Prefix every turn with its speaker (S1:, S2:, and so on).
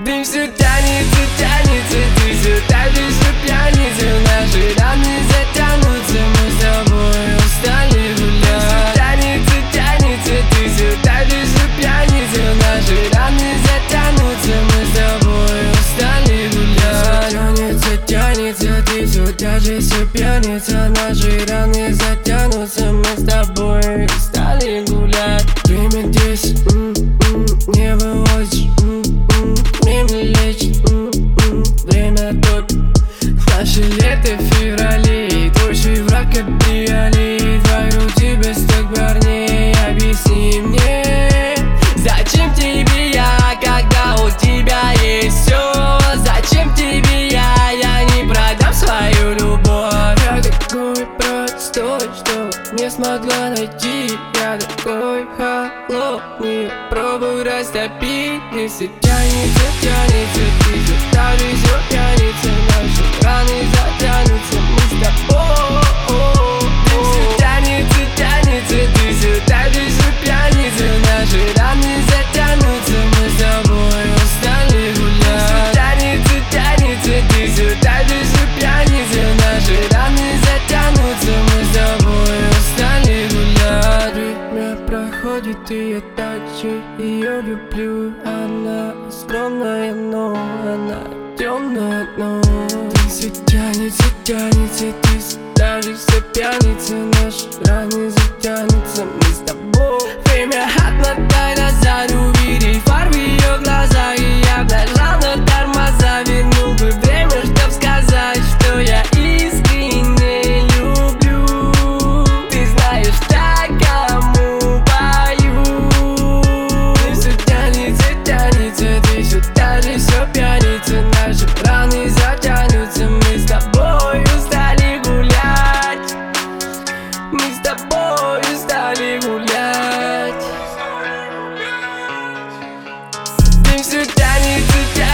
S1: Дым все тянется, тянется, ты все так же, все пьяница. Наши раны затянутся, мы с тобой устали гулять. Тянется, тянется, ты все так же, все пьяница. Наши раны затянутся, мы с тобой устали гулять. Тянется, тянется, ты все так же, все пьяница. Наши раны затянутся, мы с тобой устали гулять. Время здесь, не вывозишь, время лечит, время тут. Наше лето в феврале, твой враг кабриолет. Вокруг тебя столько парней, объясни мне, зачем тебе я, когда у тебя есть все? Зачем тебе я не продам свою любовь? Я такой простой, что не смогла найти. Я такой холодный, пробую растопить. Не все тянется, тянется, ты все так же, все тянется. Наши раны затянутся, мы с тобой. Ты все тянется, тянется, ты все так же, все пьяница. Наши раны затянутся, мы с тобой устали гулять. Тянется, тянется, ты все так же, все пьяница. Наши раны затянутся, мы с тобой устали гулять. Время проходит, и я так же ее люблю. Она скромная, но она темная, но ты все тянется, тянется, ты все даже все пьяница. Наши раны затянутся, мы с тобой. Время отмотай назад, увидеть фар в ее глазах. И я нажал на тормоза, вернул бы время, чтоб сказать, что я искренне люблю. Ты знаешь, так кому пою. Ты все тянется, тянется, ты все так же, все пьяница. Наши раны затянутся, мы с тобой устали гулять. Мы с тобой устали гулять. Ты все тянется, тянется.